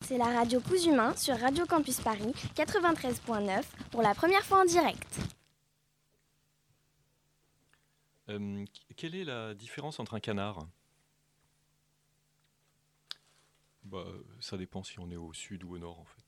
C'est la radio Cousumain sur Radio Campus Paris 93.9 pour la première fois en direct. Quelle est la différence entre un canard ? Ça dépend si on est au sud ou au nord en fait.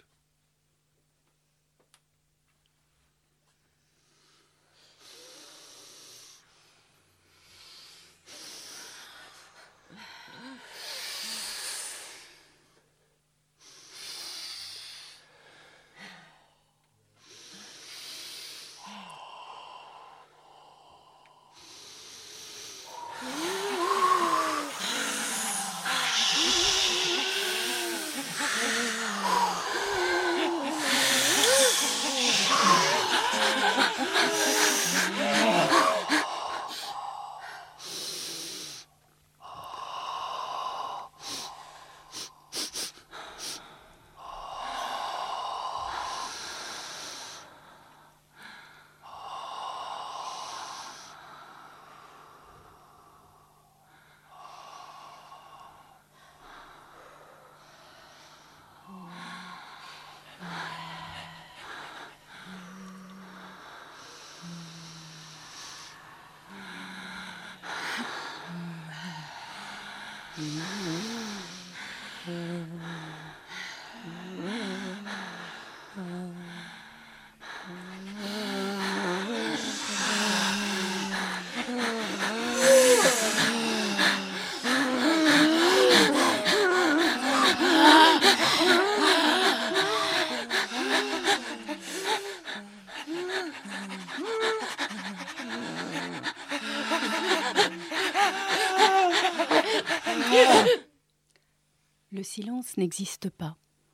Le silence n'existe pas.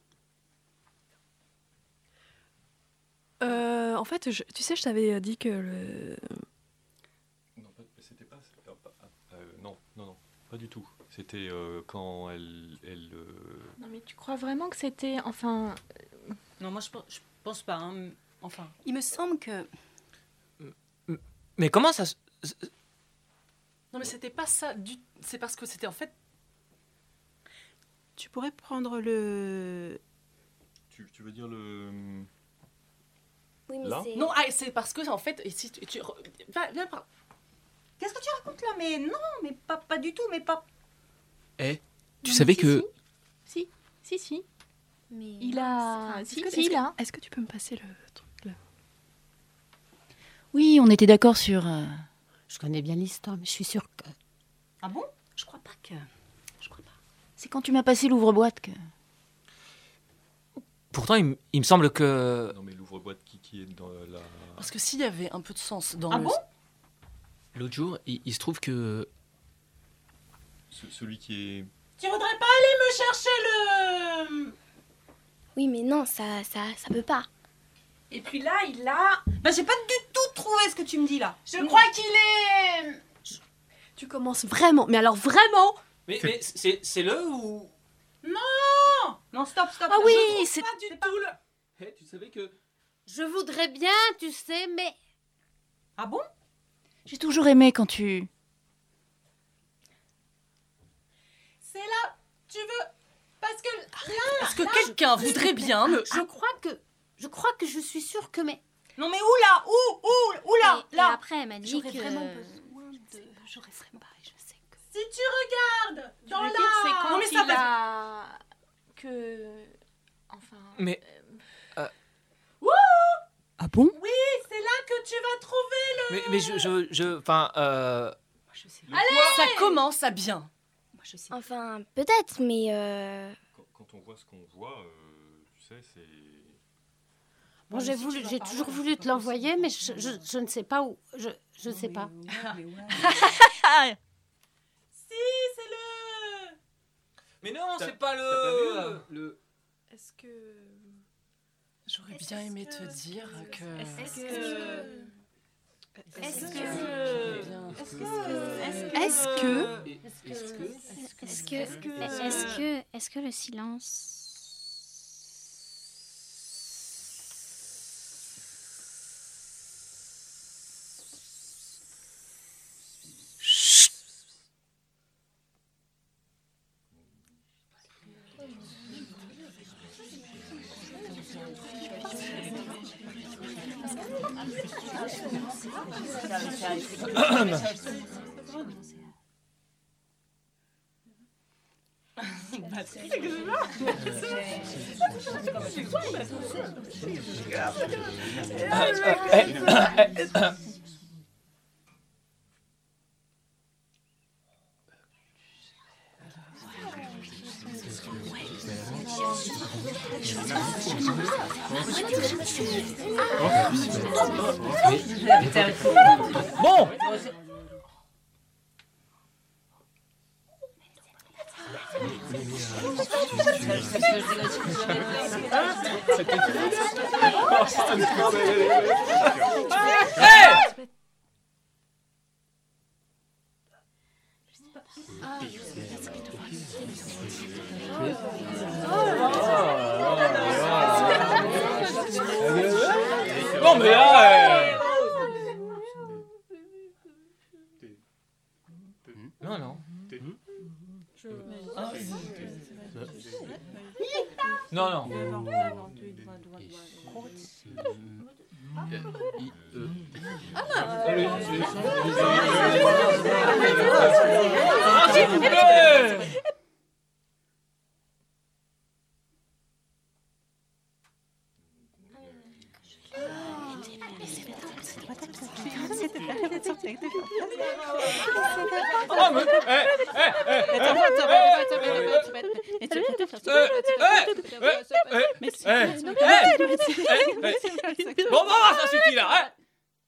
En fait, tu sais, je t'avais dit que le... Non, c'était pas... Non, pas du tout. C'était quand elle Non, mais tu crois vraiment que c'était... Enfin... Non, moi je pense pas. Hein. Enfin, il me semble que... Mais comment ça... Non, mais c'était pas ça du... C'est parce que c'était en fait... Tu pourrais prendre le... Tu veux dire le... Oui, mais Là c'est... Non, c'est parce que en fait... Si tu... Viens par... Qu'est-ce que tu racontes là? Mais non, mais pas du tout, mais pas... Eh, tu Non, savais mais que... Si. Mais Il a... Est-ce que tu peux me passer le truc là? Oui, on était d'accord sur... Je connais bien l'histoire, mais je suis sûre que... Ah bon? Je crois pas. C'est quand tu m'as passé l'ouvre-boîte que... Pourtant, il me semble que... Non mais l'ouvre-boîte qui est dans la... Parce que s'il y avait un peu de sens dans Ah le... bon? L'autre jour, il se trouve que... Celui qui est... Tu voudrais pas aller me chercher le... Oui, mais non, ça peut pas. Et puis là, il a... j'ai pas du tout trouvé ce que tu me dis là. Je crois qu'il est... Tu commences vraiment, mais alors vraiment... Mais c'est le ou... Non, stop. Ah oui, c'est pas du tout le... Eh, tu savais que... Je voudrais bien, tu sais, mais... Ah bon? J'ai toujours aimé quand tu... C'est là, tu veux... Parce que là... Est-ce que quelqu'un voudrait bien me... Je crois que je suis sûre que... Mais... Non mais où là? Où là? Et Là. après, elle m'a dit J'aurais que... vraiment besoin de... J'aurais vraiment... Je sais que... Si tu regardes dans Je veux dire, c'est là... quand Non mais ça il va... a... Que... Enfin... Mais... Ah bon? Oui, c'est là que tu vas trouver le... Mais je... Enfin, Moi je sais. Ça commence à bien. Moi je sais. Enfin, peut-être, mais... Quand on voit ce qu'on voit, tu sais, c'est... Bon, j'ai toujours voulu te l'envoyer, mais je ne sais pas où... Je ne sais pas. Si, c'est le... Mais non, T'as- c'est pas t'as pas le... Est-ce que... J'aurais bien aimé te dire que... Est-ce que... Est-ce que le silence... Bon. Non mais là Non, non. Non, non. S'il vous plaît. Bon, ça suffit là, hein.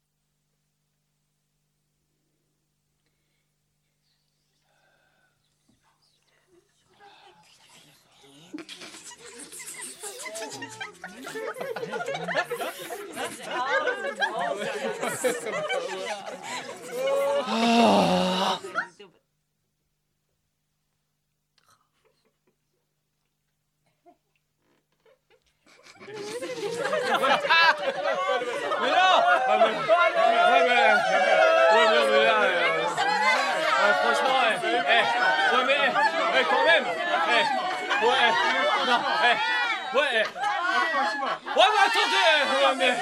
Mais non! Franchement, mais quand même! Non, mais attendez! Mais...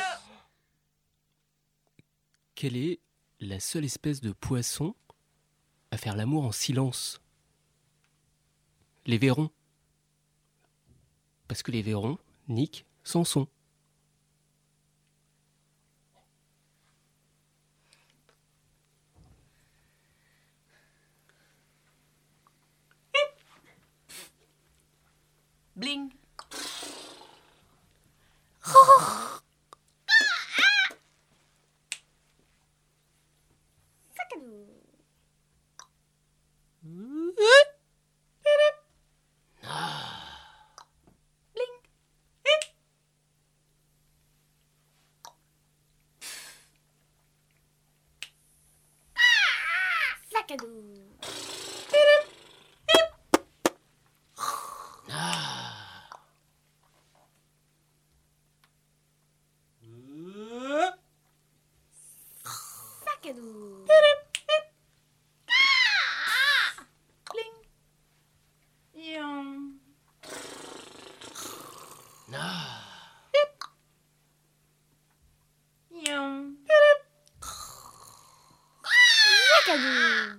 Quelle est la seule espèce de poisson à faire l'amour en silence? Les vairons. Parce que les vairons niquent sans son. Bling. Sac à dos. Sac à dos. Sac à dos.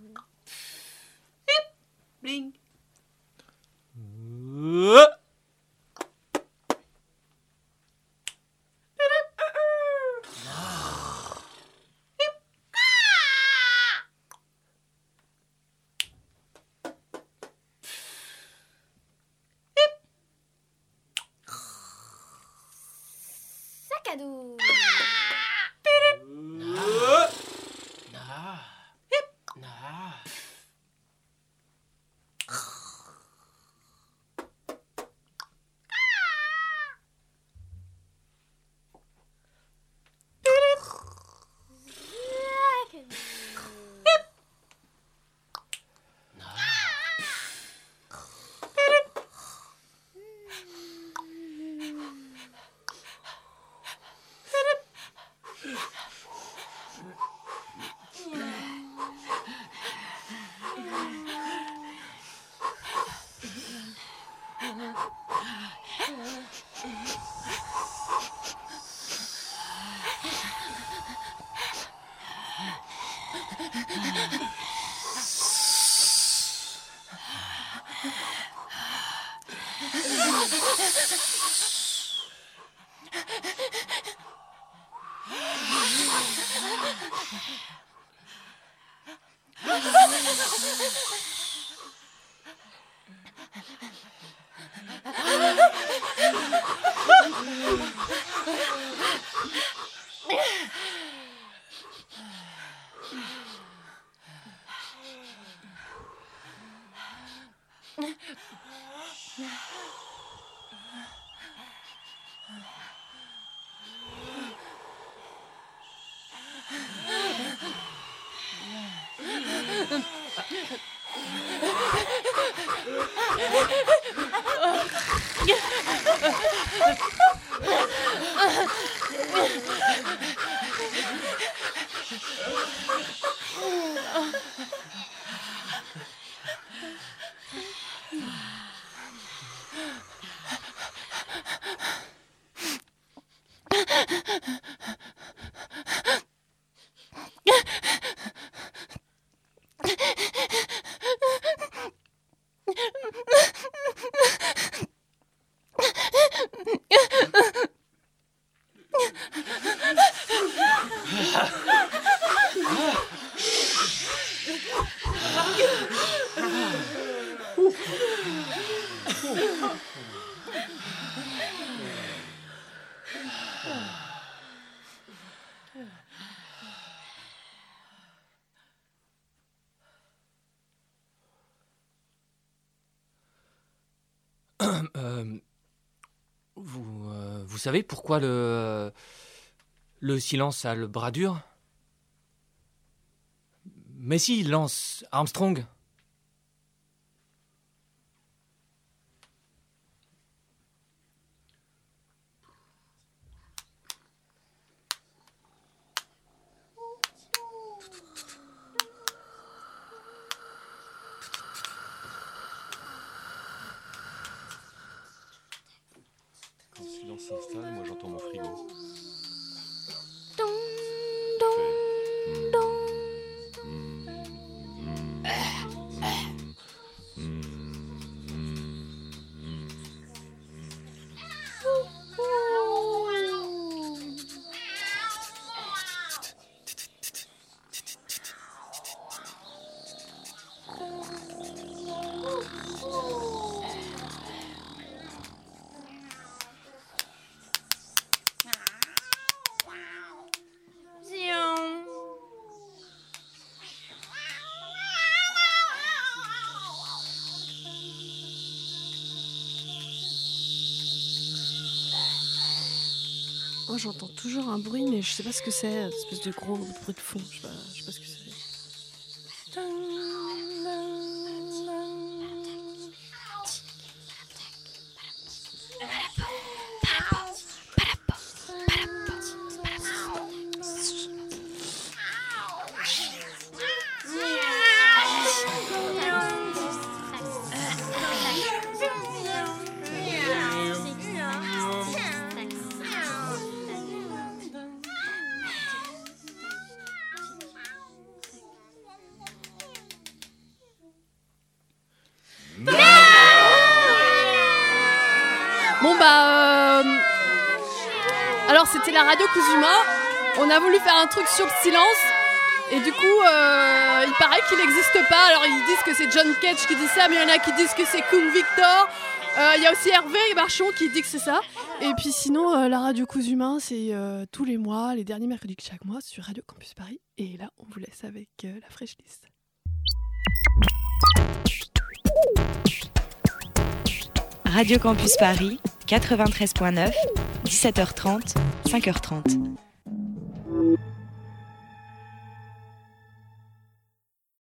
Bling. Sac à dos. Vous savez pourquoi le silence a le bras dur? Mais si, Lance Armstrong. Quand le silence s'installe, moi j'entends mon frigo. Moi j'entends toujours un bruit, mais je sais pas ce que c'est, une espèce de gros bruit de fond, je sais pas ce que c'est. Alors c'était la radio Kuzuma, on a voulu faire un truc sur le silence et du coup il paraît qu'il n'existe pas. Alors ils disent que c'est John Cage qui dit ça, mais il y en a qui disent que c'est Kung Victor. Il y a aussi Hervé Marchon qui dit que c'est ça. Et puis sinon la radio Kuzuma c'est tous les mois, les derniers mercredis de chaque mois sur Radio Campus Paris. Et là on vous laisse avec la Fresh List. Radio Campus Paris, 93.9, 17h30, 5h30.